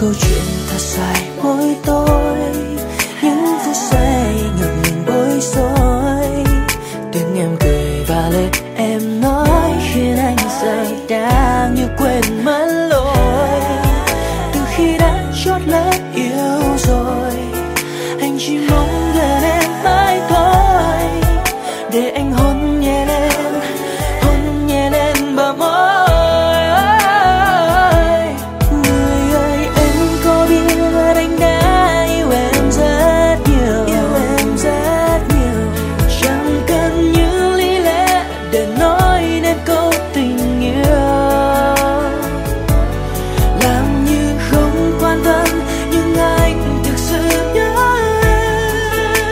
câu chuyện thật dài mỗi tối, những phút giây ngập ngừng bối rối. Tiếng em cười và lời em nói khiến anh giờ đang như quên mất lối. Từ khi đã chót lỡ yêu rồi,